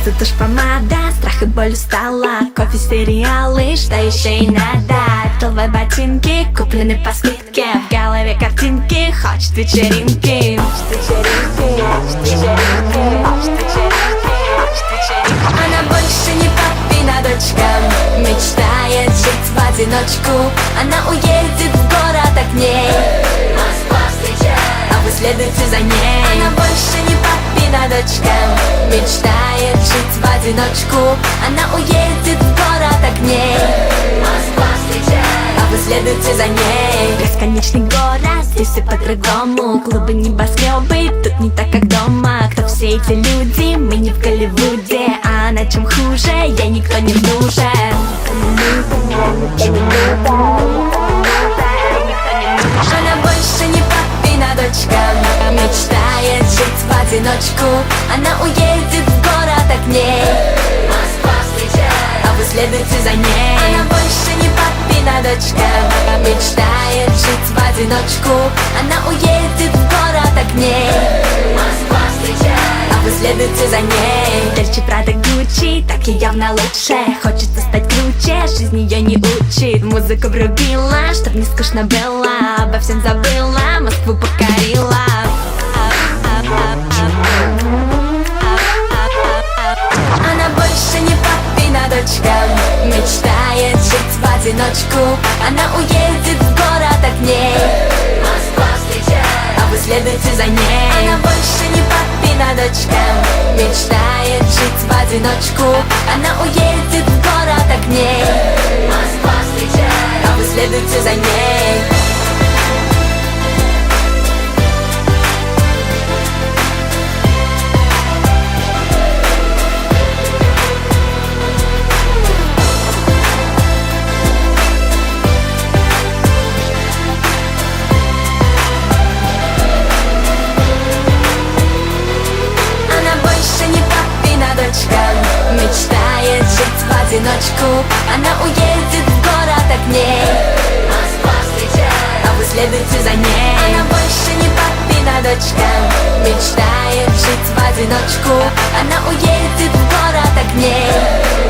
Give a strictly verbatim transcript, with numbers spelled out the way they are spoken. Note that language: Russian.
Слезы, тушь, помада, страх и боль устала. Кофе, сериалы, что еще и надо. Толвые ботинки, куплены по скидке. В голове картинки, хочет вечеринки. Она больше не папина дочка, мечтает жить в одиночку. Она уедет в город, а к ней Москва встречает, а вы следуйте за ней. Она больше не папина дочка, мечтает жить в одиночку. Она уедет в город, а к ней Москва встречает, а вы следуйте за ней. Бесконечный город, здесь все по-другому. Клубы, небоскребы, тут не так, как дома. Кто все эти люди? Мы не в Голливуде. А на чем хуже? Я никто не нужен. Она больше не папина дочка, мечтает жить в одиночку. Она уедет в город, а к ней Москва встречает, а вы следуйте за ней. Она больше не папина дочка, мечтает жить в одиночку. Она уедет в город, а к ней Москва встречает, а вы следуйте за ней. Дальше Прада, Гуччи, так и явно лучше. Хочется стать круче, жизнь ее не учит. Музыку врубила, чтоб не скучно было. Обо всем забыла, Москву покорила. Она больше не папина дочка, мечтает жить в одиночку. Она уедет в город, а к ней Москва встречает, а вы следуйте за ней. Она больше не папина дочка, мечтает жить в одиночку. Она уедет в город, а к ней Москва встречает, а вы следуйте за ней. Мечтает жить в одиночку. Она уедет в город, а к ней Москва встречает, а вы следуйте за ней. Она больше не папина дочка, мечтает жить в одиночку. Она уедет в город, а к ней